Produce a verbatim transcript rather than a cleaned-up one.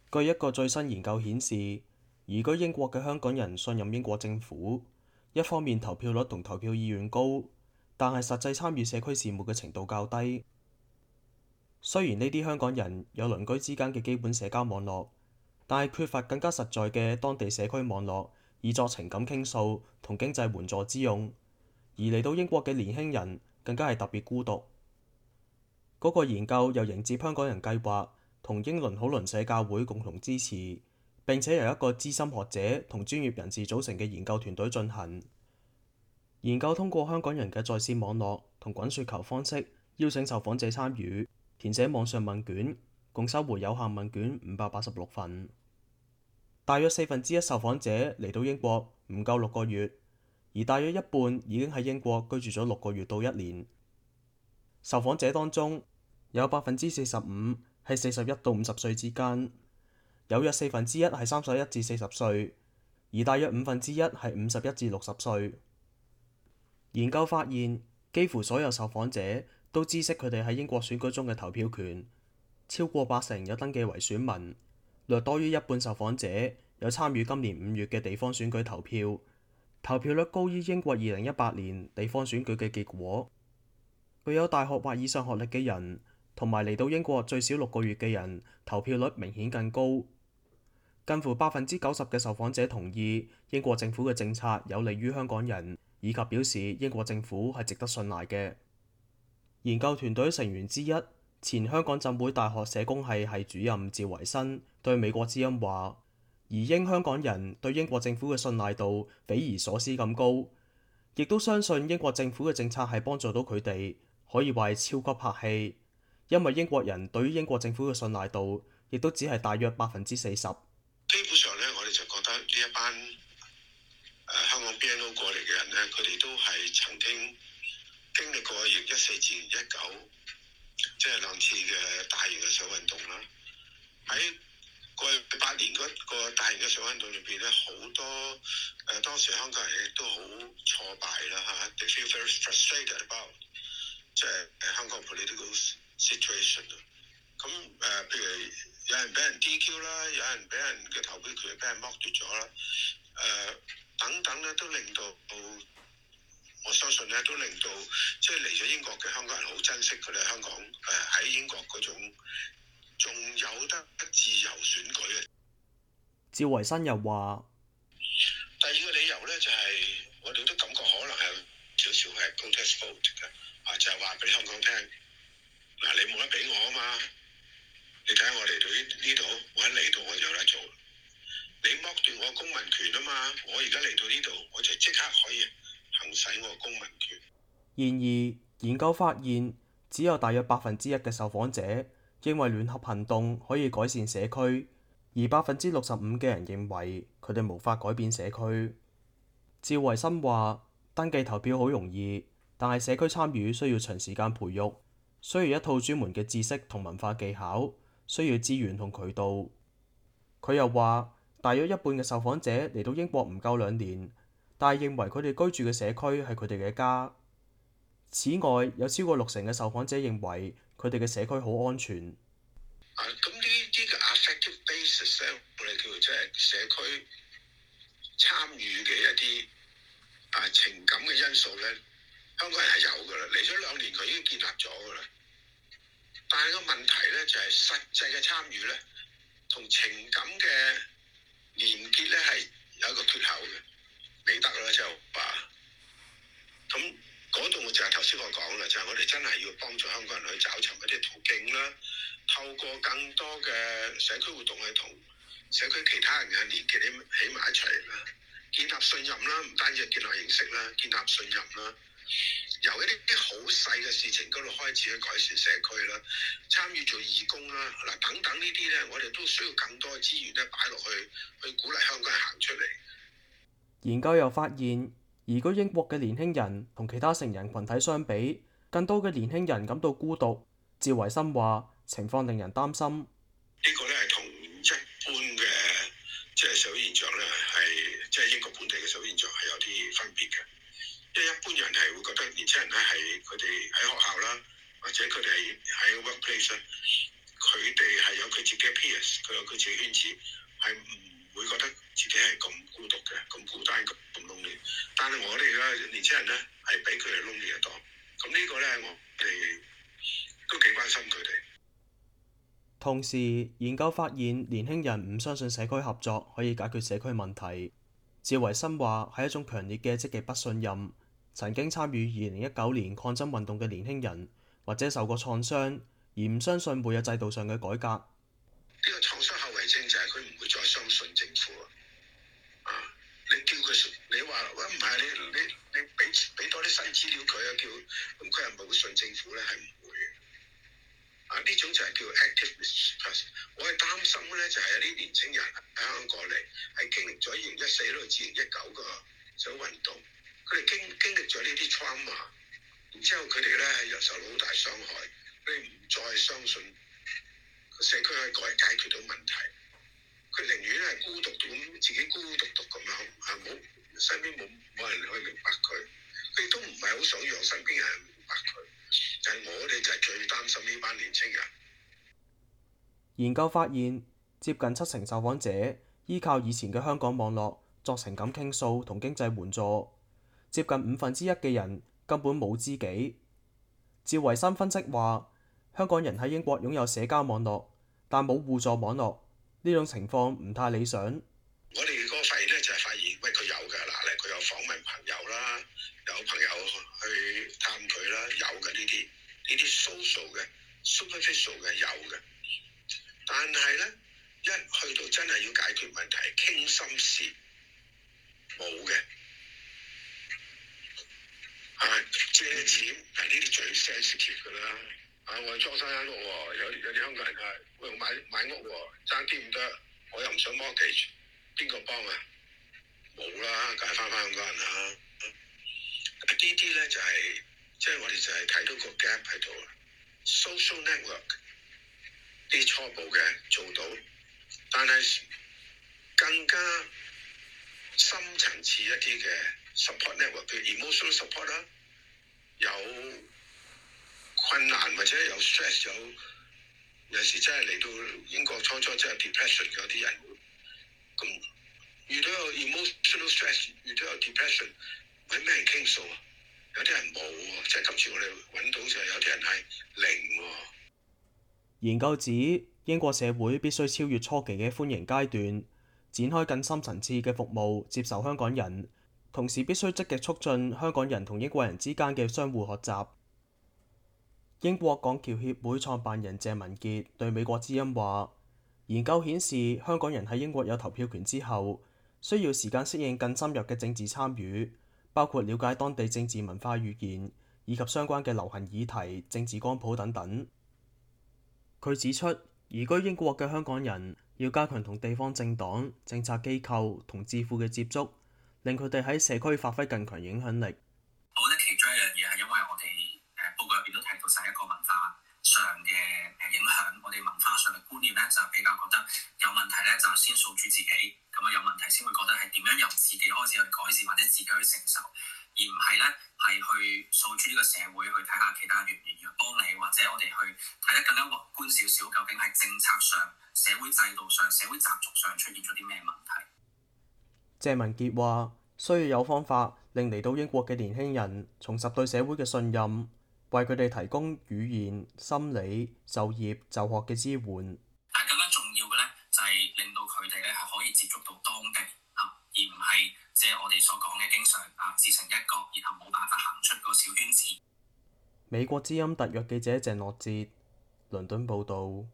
據一個最新研究顯示，移居英國嘅香港人信任英國政府，一方面投票率同投票意願高，但係實際參與社區事務嘅程度較低。雖然呢啲香港人有鄰居之間嘅基本社交網絡，但係缺乏更加實在嘅當地社區網絡，以作情感傾訴同經濟援助之用。而嚟到英國嘅年輕人更加係特別孤獨。嗰個研究由迎接香港人計劃同英倫好鄰舍教會共同支持，並且由一個資深學者同專業人士組成嘅研究團隊進行。研究通過香港人嘅在線網絡同滾雪球方式，邀請受訪者參與，填寫網上問卷，共收回有效問卷五百八十六份。大約四分之一受訪者嚟到英國唔夠六個月，而大約一半已經喺英國居住咗六個月到一年。受訪者當中有百分之四十五係四十一到五十歲之間，有約四分之一係三十一至四十歲，而大約五分之一係五十一至六十歲。研究發現，幾乎所有受訪者都知悉佢哋喺英國選舉中嘅投票權，超過八成有登記為選民，略多於一半受訪者有參與今年五月嘅地方選舉投票，投票率高於英國二零一八年地方選舉嘅結果。具有大學或以上學歷嘅人，同埋嚟到英國最少六個月嘅人，投票率明顯更高。近乎百分之九十嘅受訪者同意英國政府嘅政策有利於香港人，以及表示英國政府係值得信賴嘅。研究團隊成員之一，前香港浸會大學社工系系主任趙維新對美國之音話：移英香港人對英國政府嘅信賴度匪夷所思咁高，亦都相信英國政府嘅政策係幫助到佢哋。可以話係超級客氣，因為英國人對於英國政府嘅信賴度，亦都只係大約百分之四十。 基本上咧，我哋就覺得呢一班誒、呃、香港 B N O 過嚟嘅人咧，佢哋都係曾經經歷過二零一四至二零一九，即係兩次嘅大型嘅社會運動啦。喺過去八年嗰個大型嘅社會運動裏邊咧，好多誒、呃、當時香港人亦都好挫敗啦嚇 ，they feel very frustrated about。即係香港 political situation 啊，咁誒、呃，譬如有人俾人 D Q 啦，有人俾人嘅投票權俾人剝奪咗啦，誒、呃、等等咧，都令到我相信咧，都令到即係嚟咗英國嘅香港人好珍惜佢哋香港誒喺、呃、英國嗰種仲有得自由選舉嘅。 趙維新又話： 第二個理由咧就係、是、我哋都感覺可能係少少係 protest vote 嘅。啊！就係話俾香港聽，嗱，你冇得俾我啊嘛！你睇下我嚟到呢呢度，我一嚟到我就有得做。你剝奪我公民權啊嘛！我而家嚟到呢度，我就即刻可以行使我公民權。 然而，研究發現，只有大約百分之一嘅受訪者認為聯合行動可以改善社區，而百分之六十五嘅人認為佢哋無法改變社區。趙維新話：登記投票好容易。但係社區參與需要長時間培育，需要一套專門嘅知識同文化技巧，需要資源同渠道。佢又話，大約一半嘅受訪者嚟到英國唔夠兩年，但係認為佢哋居住嘅社區係佢哋嘅家。此外，有超過六成嘅受訪者認為佢哋嘅社區好安全。 啊，咁呢啲嘅 affective basis 咧，我哋叫做即係社區參與嘅一啲啊情感嘅因素咧。香港人係有噶啦，嚟咗兩年佢已經建立咗噶啦。但係個問題咧就係、是、實際嘅參與咧，同情感嘅連結咧係有一個缺口嘅，未得啦就話。咁嗰度就係頭先我講啦，就係、是、我哋真係要幫助香港人去找尋一啲途徑啦，透過更多嘅社區活動去同社區其他人嘅連結起起埋一齊啦，建立信任啦，唔單止係建立認識啦，建立信任啦。由一啲啲好細嘅事情嗰度開始去改善社區啦，參與做義工啦，嗱等等呢啲咧，我哋都需要更多嘅資源咧擺落去，去鼓勵香港人行出嚟。 研究又發現，移居英國嘅年輕人同其他成人群體相比，更多嘅年輕人感到孤獨。趙維新話：情況令人擔心。 呢個咧係同一般嘅即係社會現象咧，係即係英國本地嘅社會現象係有啲分別嘅。即係一般人係會覺得年輕人咧係佢哋喺學校啦，或者佢哋係喺 workplace 咧， 佢哋係有佢自己嘅 peers，佢有佢自己圈子，係唔會覺得自己係咁孤獨嘅，咁孤單，咁 lonely。但係我哋嘅年青人咧係比佢哋 lonely 得多。咁呢個咧我哋都幾關心佢哋。 同時，研究發現年輕人唔相信社區合作可以解決社區問題。趙維新話係一種強烈嘅積極不信任。曾經參與二零一九年抗爭運動嘅年輕人，或者受過創傷，而唔相信會有制度上嘅改革。 呢個創傷後遺症就係佢唔會再相信政府啊！你叫佢，你話喂唔係你你你俾俾多啲新資料佢啊，叫咁佢係咪會信政府咧？係唔會嘅。啊！呢種就係叫 active mistrust。我係擔心咧，就係有啲年青人喺香港過嚟，係經歷咗二零一四到至二零一九個社會運動，佢哋經經歷咗呢啲 trauma，然之後佢哋咧又受到好大傷害，佢哋唔再相信個社區可以改解決到問題，佢寧願係孤獨到咁，自己孤孤獨獨咁樣，係冇身邊冇冇人去明白佢，佢亦都唔係好想讓身邊人明白佢。但係我哋就係最擔心呢班年青人。 研究發現，接近七成受訪者依靠以前嘅香港網絡作情感傾訴同經濟援助，接近五分之一嘅人根本冇知己。趙維新分析話，香港人喺英國擁有社交網絡，但冇互助網絡，呢種情況唔太理想。 我哋嗰個發現咧就係發現，喂佢有㗎嗱咧，佢有訪問朋友啦，有朋友去探佢啦，有嘅呢啲呢啲 social 嘅 superficial 嘅有嘅，但係咧一去到真係要解決問題傾心事冇嘅。啊借錢係呢啲最 sensitive 㗎啦。啊我係裝修間屋喎，有有啲香港人係喂我買買屋喎，爭啲唔得，我又唔想 mortgage， 邊個幫啊？冇啦，梗係翻返香港人啦。呢啲咧就係即係我哋就係睇到個 gap 喺度啦。social network 啲初步嘅做到，但係更加深層次一啲嘅 support network，譬如 emotional support 啦，有困難或者有 stress， 有有時真係嚟到英國初初真係 depression 嗰啲人，咁遇到有 emotional stress， 遇到有 depression， 揾咩人傾訴啊？有啲人冇喎，即係今次我哋揾到就係有啲人係零喎。 研究指英國社會必須超越初期嘅歡迎階段，展開更深層次嘅服務，接受香港人，同時必須積極促進香港人同英國人之間嘅相互學習。英國港僑協會創辦人謝文傑對美國之音話：研究顯示，香港人喺英國有投票權之後，需要時間適應更深入嘅政治參與，包括了解當地政治文化語言以及相關嘅流行議題、政治光譜等等。佢指出，移居英國嘅香港人要加強同地方政黨、政策機構同智庫嘅接觸，令佢哋喺社區發揮更強影響力。 我覺得其中一樣嘢係因為我哋誒報告入邊都提到就係一個文化上嘅誒影響，我哋文化上嘅觀念咧就比較覺得有問題咧就先訴諸自己，咁啊有問題先會覺得係點樣由自己開始去改善或者自己去承受，而唔係咧係去訴諸呢個社會去睇下其他人願唔願意幫你，或者我哋去睇得更加宏觀少少，究竟係政策上、社會制度上、社會習俗上出現咗啲咩問題。 謝文傑話：需要有方法令嚟到英國嘅年輕人重拾對社會嘅信任，為佢哋提供語言、心理、就業、就學嘅支援。 但係更加重要嘅咧，就係令到佢哋咧係可以接觸到當地啊，而唔係即係我哋所講嘅經常啊自成一角，然後冇辦法行出個小圈子。 美國之音特約記者鄭樂哲，倫敦報導。